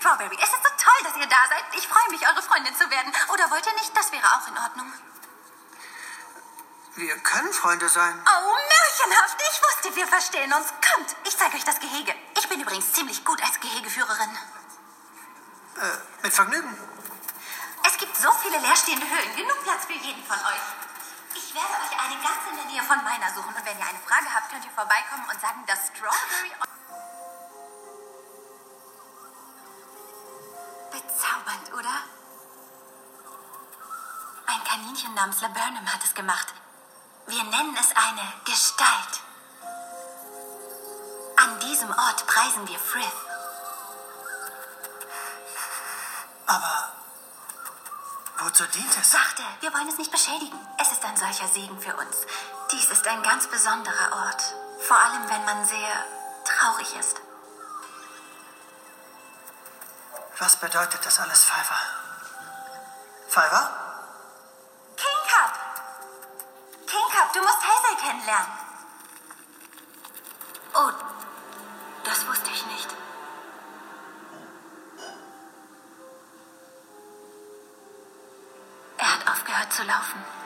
Strawberry, es ist so toll, dass ihr da seid. Ich freue mich, eure Freundin zu werden. Oder wollt ihr nicht? Das wäre auch in Ordnung. Wir können Freunde sein. Oh, märchenhaft. Ich wusste, wir verstehen uns. Kommt, ich zeige euch das Gehege. Ich bin übrigens ziemlich gut als Gehegeführerin. Mit Vergnügen. Es gibt so viele leerstehende Höhlen. Genug Platz für jeden von euch. Ich werde euch eine ganz in der Nähe von meiner suchen. Und wenn ihr eine Frage habt, könnt ihr vorbeikommen und sagen, dass Strawberry... Bezaubernd, oder? Ein Kaninchen namens Laburnum hat es gemacht. Wir nennen es eine Gestalt. An diesem Ort preisen wir Frith. Aber wozu dient es? Sachte, wir wollen es nicht beschädigen. Es ist ein solcher Segen für uns. Dies ist ein ganz besonderer Ort. Vor allem, wenn man sehr traurig ist. Was bedeutet das alles, Fiver? Fiver? Kingcup! Kingcup, du musst Hazel kennenlernen. Oh, das wusste ich nicht. Er hat aufgehört zu laufen.